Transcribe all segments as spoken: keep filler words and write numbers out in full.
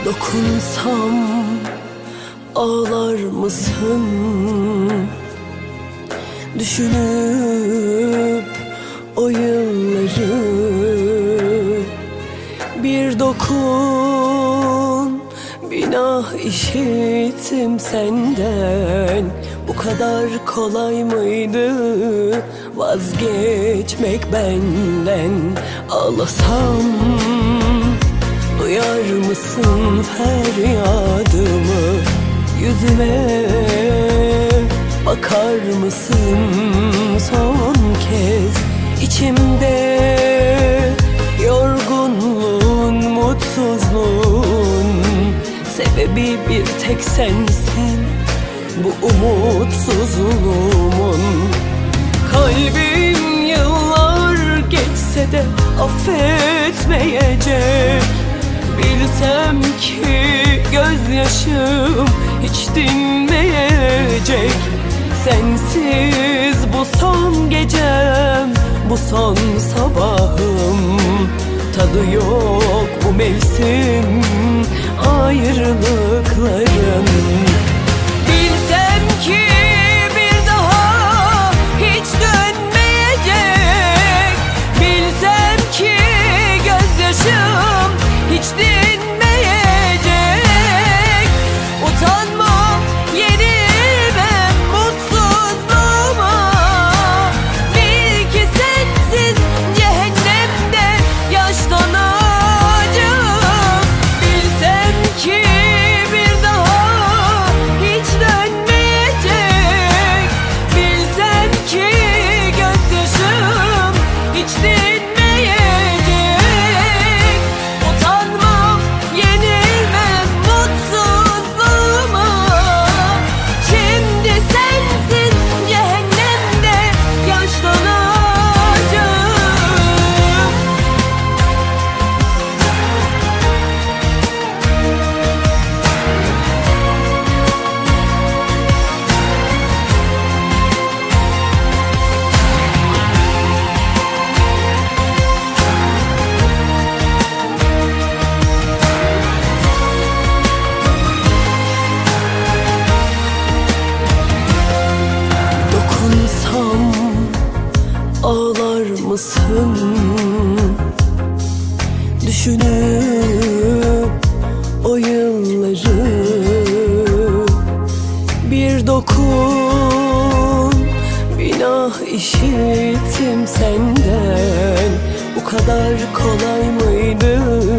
Dokunsam ağlar mısın? Düşünüp o yılları bir dokun, günah işittim senden. Bu kadar kolay mıydı vazgeçmek benden? Ağlasam duyar mısın feryadımı? Yüzüme bakar mısın son kez? İçimde yorgunluğun, mutsuzluğun sebebi bir tek sensin. Bu umutsuzluğumun. Kalbim yıllar geçse de affetmeyecek. Bilsem ki gözyaşım hiç dinmeyecek. Sensiz bu son gecem, bu son sabahım. Tadı yok bu mevsim ayrılıkların. Bilsem ki bir daha hiç dönmeyecek. Bilsem ki gözyaşım hiç dinmeyecek. Utanmam, yenilmem mutsuzluğuma. Bil ki sensiz cehennemde yaşlanacağım. Bilsem ki bir daha hiç dönmeyecek. Bilsem ki gözyaşım hiç dinmeyecek. Utanmam, yenilmem mutsuzluğuma. Şimdi sensiz cehennemde yaşlanacağım. Dokunsam ağlar mısın? Düşünüp o yılları bir dokun, günah işittim senden. Bu kadar kolay mıydı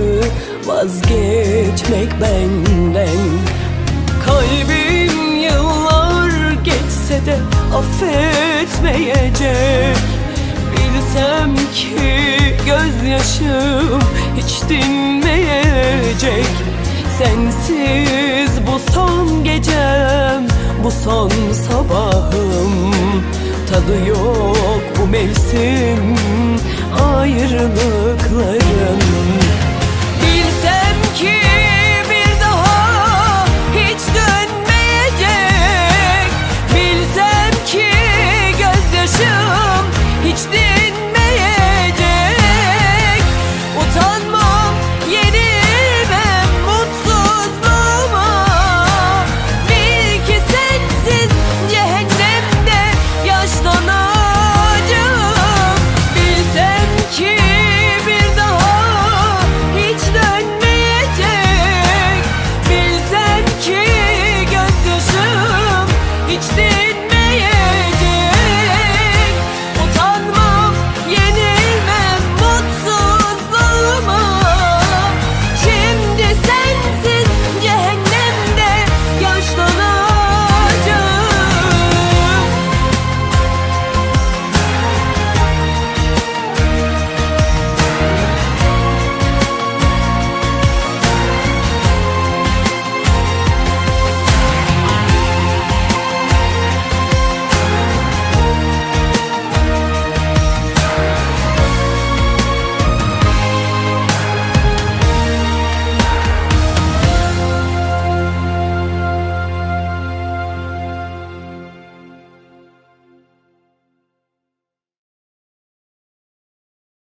vazgeçmek benden? Kalbim yıllar geçse de affetmeyecek. Bilsem ki gözyaşım hiç dinmeyecek. Sensiz bu son gecem, bu son sabahım. Tadı yok bu mevsim ayrılıkların.